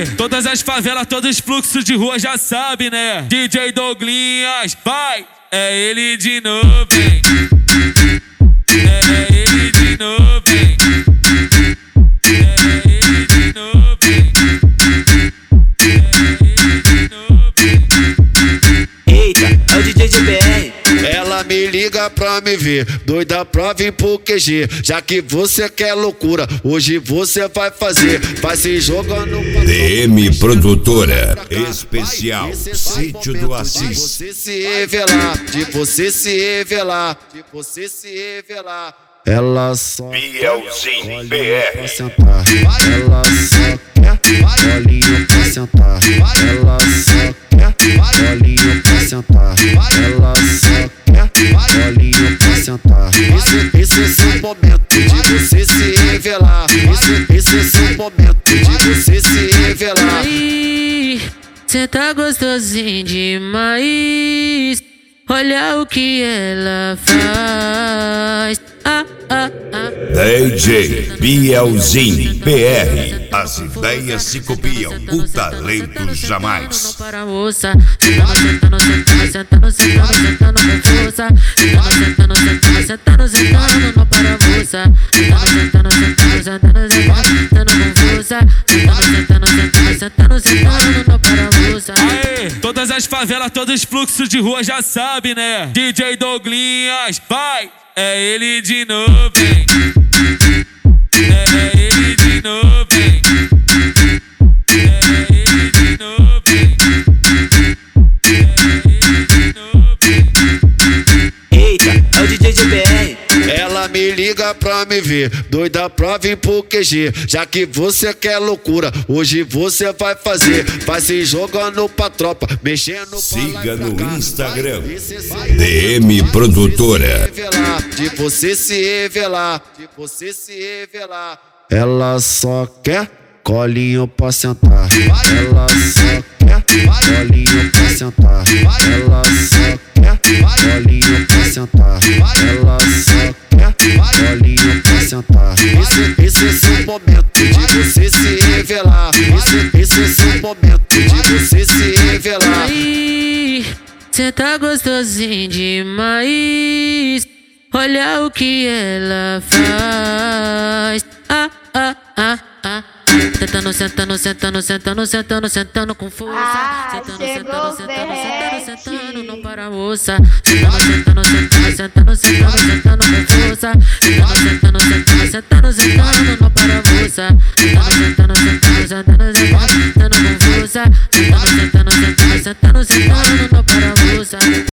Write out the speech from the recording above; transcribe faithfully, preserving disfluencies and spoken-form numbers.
Aê, todas as favelas, todos os fluxos de rua já sabe, né? D J Douglinhas, vai! É ele de novo, hein? É ele de novo, hein? É ele de novo, hein? É ele de novo, hein? Eita, é o D J G B R. Ela me liga pra me ver, doida pra vir pro Q G. Já que você quer loucura, hoje você vai fazer. Vai se jogando pra D M Produtora Especial Sítio do Assis. De você se revelar, de você se revelar, de você se revelar. Ela só Bielzinho B R. pra sentar. Ela só quer bolinho pra sentar. Ela só quer bolinho pra sentar. Ela só quer bolinho pra sentar. Esse, esse é seu momento de você se revelar. Esse, esse é seu momento de você se revelar. Aí, cê tá gostosinho demais. Olha o que ela faz. Ah, ah, ah. D J Bielzinho B R. As ideias se copiam, o talento jamais. Não para moça, sentando, sentando, sentando, sentando, sentando com força. Sentando, sentando, sentando, sentando, sentando, não para moça. Sentando, sentando, sentando, sentando, sentando com força. Sentando, sentando, sentando, sentando, sentando, não para moça. Aê, todas as favelas, todos os fluxos de rua já sabe, né? D J Douglinhas, vai! É ele de novo, hein? É ele de novo, hein? É ele de novo, hein? É ele de novo, hein? Eita, é o D J G B R. Ela me liga pra me ver, doida pra vir pro Q G. Já que você quer loucura, hoje você vai fazer. Vai se jogando pra tropa, mexendo. Siga no Instagram D M Produtora. De você se revelar, de você se revelar. Ela só quer colinho pra sentar. Ela só quer colinho pra sentar. Ela só quer colinho pra sentar. Ela só quer colinho pra sentar. Esse, esse é seu momento de você se revelar. Esse, esse é seu momento de você se revelar. Aí, cê tá gostosinho demais. Olha o que ela faz. Ah, ah, ah, ah. Sentando, sentando, sentando, sentando, sentando, sentando com força. Sentando, sentando, sentando, sentando, sentando, não para moça. Sentando, sentando, sentando, sentando, sentando, sentando com força. Sentando, sentando, sentando, sentando, sentando, não para moça. Sentando, sentando, sentando, sentando, sentando, sentando com força. Sentando, sentando, sentando, sentando, sentando, não para moça.